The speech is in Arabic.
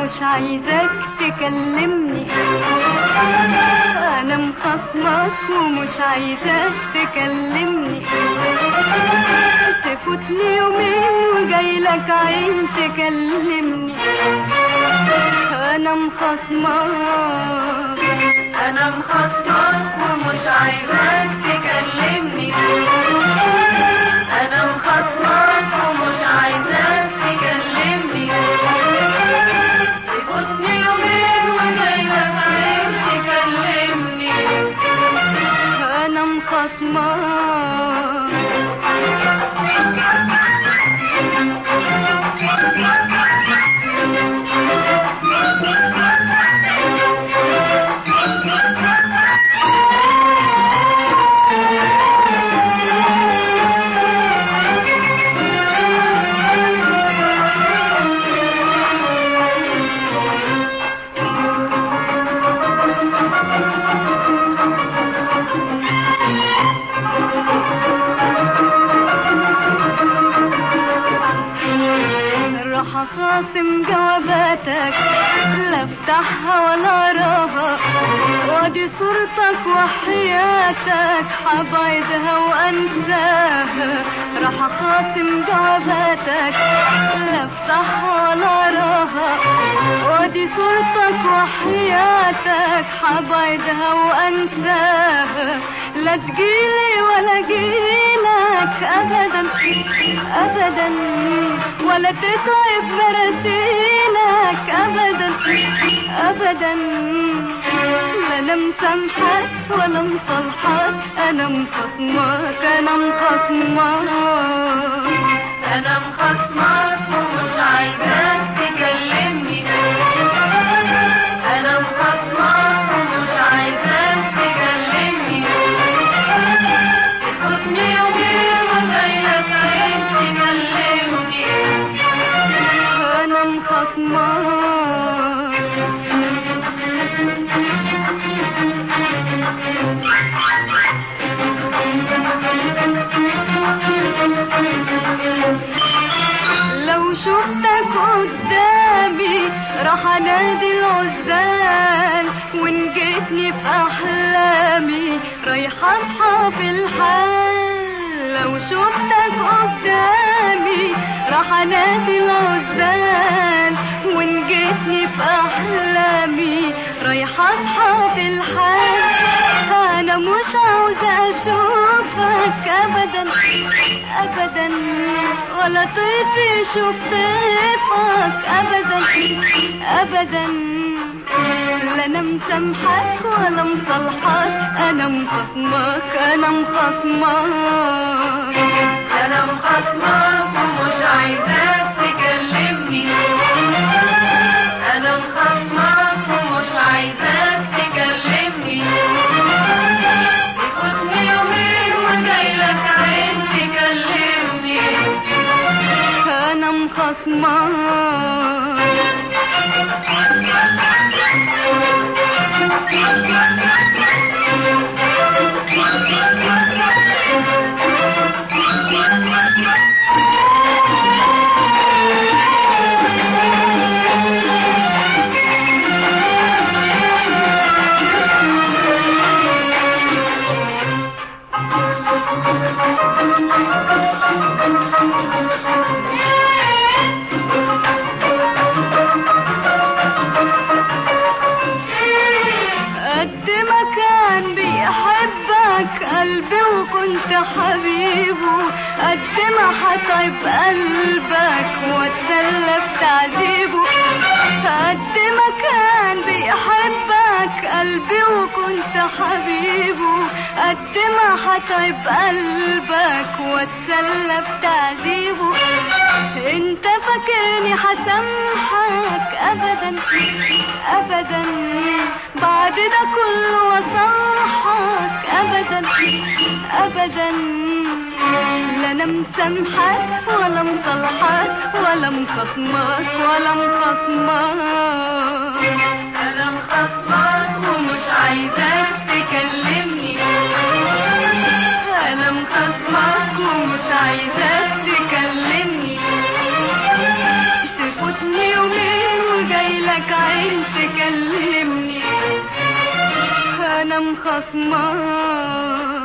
ومش عايزاك تكلمني. انا مخصمك ومش عايزاك تكلمني. تفوتني يومين وجايلك عين تكلمني. انا مخصمك ومش عايزاك تكلمني. انا مخصمك ومش عايزاك تكلمني. تفوتني يومين وجايلك عين تكلمني. انا مخصمك. خاصم جواباتك لا افتحها ولا اراها. وادي صورتك وحياتك حبعدها وانساها. راح خاصم جواباتك لا افتحها ولا اراها. وادي صورتك وحياتك حبعدها وانساها. لا تجيلي ولا جيلك ابدا ابدا ولا تتعب مراسيلك ابدا ابدا. لا انا مسامحك ولا مصالحك. انا مخصمك انا مخصمك ومش عايزاك تكلمني. انا مخصمك ومش عايزاك تكلمني. تفوتني يومين وجايلك عين تكلمني. انا مخصمك. لو شفتك قدامي راح انادي العزال. وان جيتني في احلامي رايحه اصحى في الحال. لو شفتك قدامي راح انادي العزال. وان جيتني في احلامي رايحه اصحى في الحال. انا مش عاوزه اشوفك ابدا ابدا ولا طيفي شوف طيفك ابدا ابدا. لا انا مسامحك ولا مصالحك. انا مخصمك انا مخصمك ومش عايزاك تكلمني. انا مخصمك ومش عايزاك تكلمني. تفوتني يومين وجايلك عين تكلمني. انا مخصمك. قلبي وكنت حبيبه قد ما هتعب قلبك واتسلى بتعذيبه. قد ما كان بيحبك قلبي وكنت حبيبه قد ما هتعب قلبك واتسلى بتعذيبه. انت فاكرني هسامحك ابدا ابدا بعد ده كله وصالحك ابدا ابدا. لا انا مسامحك ولا مصالحك ولا مخصمك انا مخصمك ومش عايزاك تكلمني. انا مخصمك ومش عايزاك تكلمني. تفوتني يومين وجايلك لك عين تكلمني. انا مخصماك